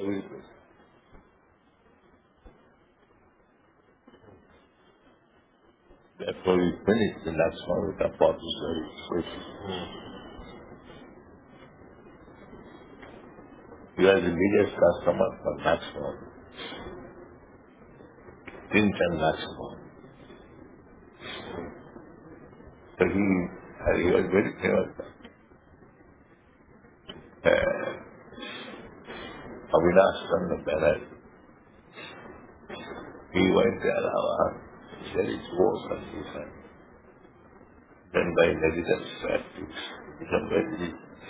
sleepers. After we finished the next one with the body sleepers. You are the biggest customer for Maximum. Vincent Maximum. So he was very famous. Avinash Chandra Bennett. He went to Allahabad. He said it's worse than he said. Then by medical practice, become very,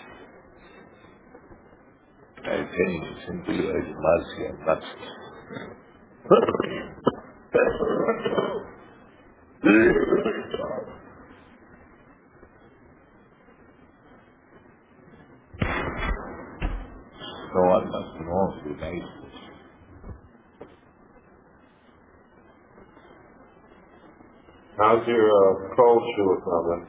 I think, simply as mercy and mercy. No one must know the right. How's your cold shoe problem?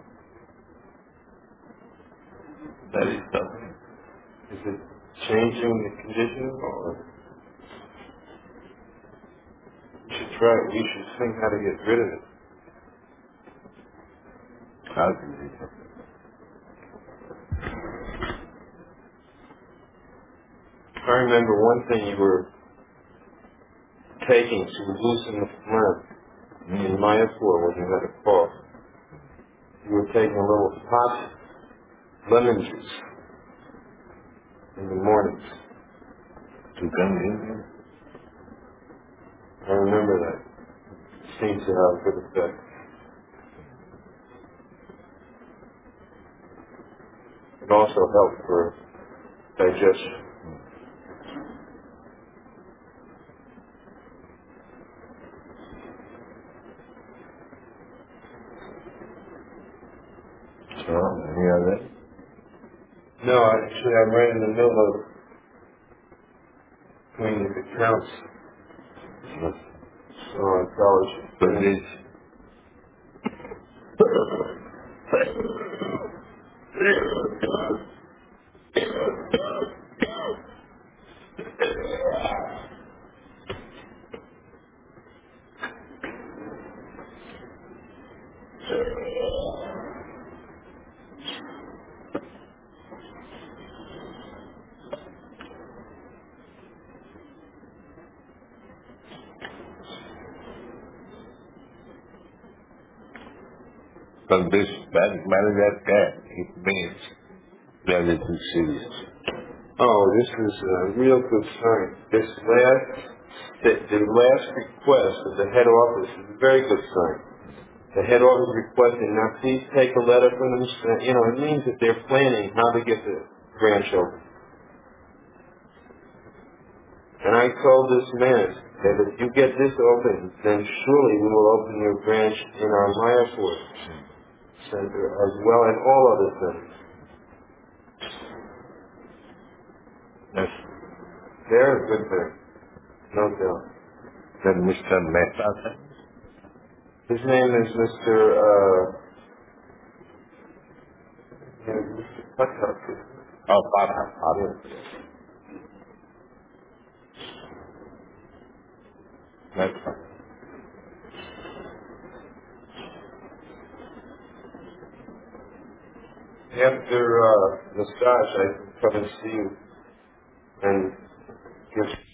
That is something. Is it changing the condition, or you should try it? You should think how to get rid of it. How do you do it? I remember one thing you were taking to loosen the phlegm in Mayapur when you had a cough. You were taking a little hot lemon juice in the mornings. To come in? I remember that. It seems to have a good effect. It also helped for digestion. So, any other? No, actually, I'm right in the middle of doing the accounts. So I probably should But finish. this, but this bank manager can, it means very too serious. Oh, this is a real good sign. The last request of the head office is a very good sign. The head office requesting, now please take a letter from them. It means that they're planning how to get the branch open. And I told this man that if you get this open, then surely we will open your branch in our Mayapur center as well and all other centers. Yes. They're a good thing, no doubt. Then Mr. Mehta, His name is Mr. Patak. oh, Pata. That's fine. After massage, I can come and see you and give